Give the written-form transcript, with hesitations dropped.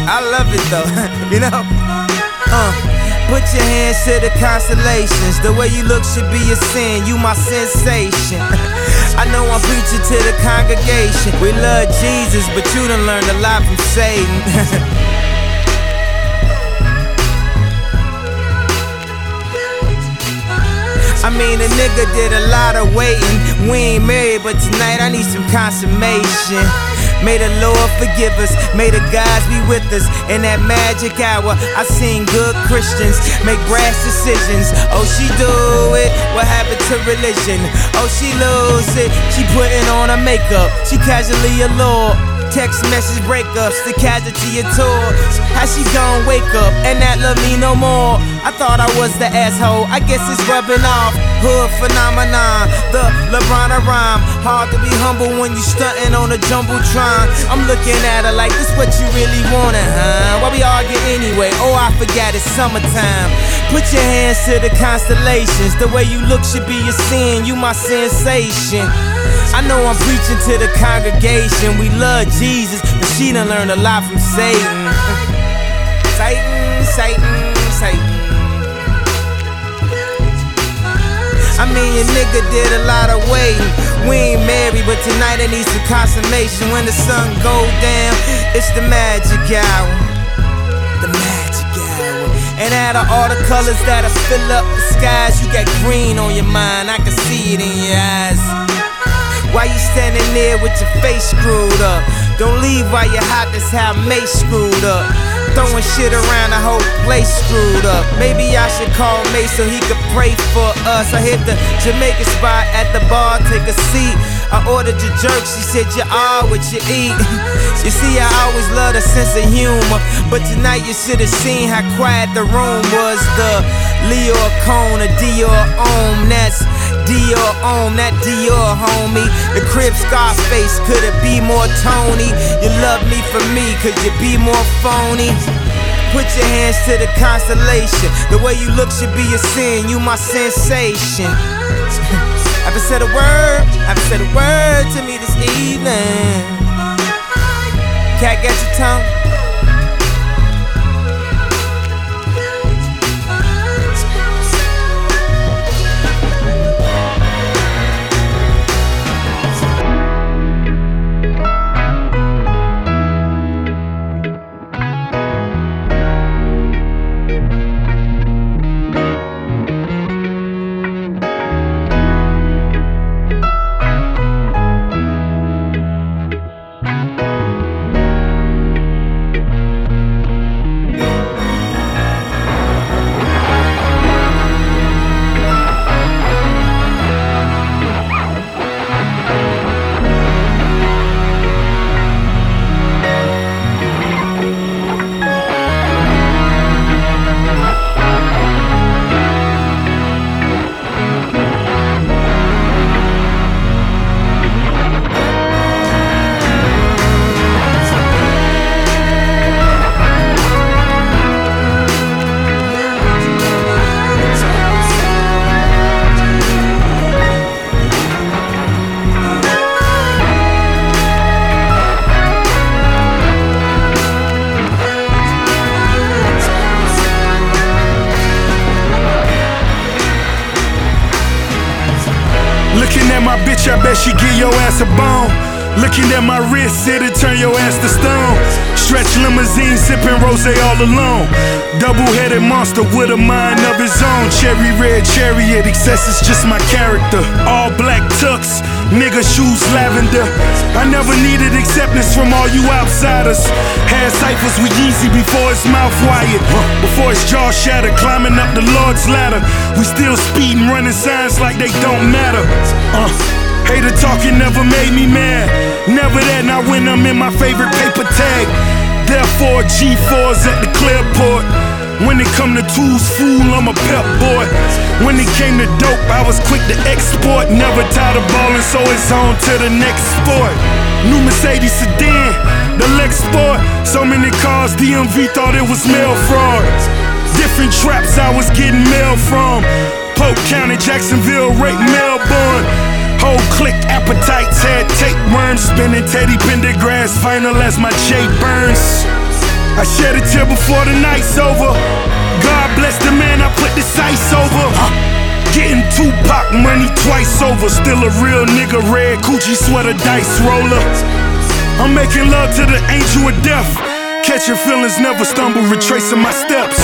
I love it though, you know? Put your hands to the constellations. The way you look should be a sin, you my sensation. I know I'm preaching to the congregation. We love Jesus, but you done learned a lot from Satan. I mean, a nigga did a lot of waiting. We ain't married, but tonight I need some consummation. May the Lord forgive us, may the gods be with us. In that magic hour, I seen good Christians make brash decisions. Oh, she do it, what happened to religion? Oh, she lose it, she putting on her makeup. She casually allured. Text message breakups, the casualty of tour. How she gon' wake up and not love me no more? I thought I was the asshole, I guess it's rubbing off. Hood phenomenon, the LeBron of rhyme. Hard to be humble when you stuntin' on a jumbotron. I'm looking at her like, this what you really wanted, huh? Why we argue anyway? Oh, I forgot it's summertime. Put your hands to the constellations. The way you look should be a sin, you my sensation. I know I'm preaching to the congregation. We love Jesus, but she done learned a lot from Satan. Satan. I mean, your nigga did a lot of waiting. We ain't married, but tonight I need some consummation. When the sun go down, it's the magic hour. The magic hour. And out of all the colors that'll fill up the skies, you got green on your mind, I can see it in your eyes. Why you standing there with your face screwed up? Don't leave while you're hot, that's how Mace screwed up. Throwing shit around, the whole place screwed up. Maybe I should call Mace so he could pray for us. I hit the Jamaican spot at the bar, take a seat. I ordered your jerk, she said you are what you eat. You see, I always loved a sense of humor, but tonight you should have seen how quiet the room was. The Leo Cone, a Dior Ohm, that's Dior Ohm, that Dior homie. The crib Scarface, could it be more Tony? You love me for me, could you be more phony? Put your hands to the constellation. The way you look should be a sin, you my sensation. Haven't said a word to me this evening. Cat, got your tongue? Looking at my bitch, I bet she give your ass a bone. Looking at my wrist, it'll turn your ass to stone. Stretch limousine, sipping rosé all alone. Double-headed monster with a mind of his own. Cherry red chariot, excess is just my character. All black tux, nigga shoes lavender. I never needed acceptance from all you outsiders. Had ciphers with Yeezy before his mouth wired. Before his jaw shattered, climbing up the Lord's ladder. We still speeding, running signs like they don't matter. Hater talking never made me mad. Never that, not when I'm in my favorite paper tag. Therefore, G4's at the Clearport. When it come to tools, fool, I'm a pep boy. When it came to dope, I was quick to export. Never tired of ballin', so it's on to the next sport. New Mercedes sedan, the Lex Sport. So many cars, DMV thought it was mail fraud. Different traps I was getting mail from. Polk County, Jacksonville, right Melbourne. Whole click appetites, had tapeworms. Spinning Teddy Pendergrass, final as my Jay Burns. I shed a tear before the night's over. God bless the man I put the sights over. Getting Tupac money twice over. Still a real nigga, red Coochie sweater, dice roller. I'm making love to the angel of death. Catching feelings, never stumble, retracing my steps.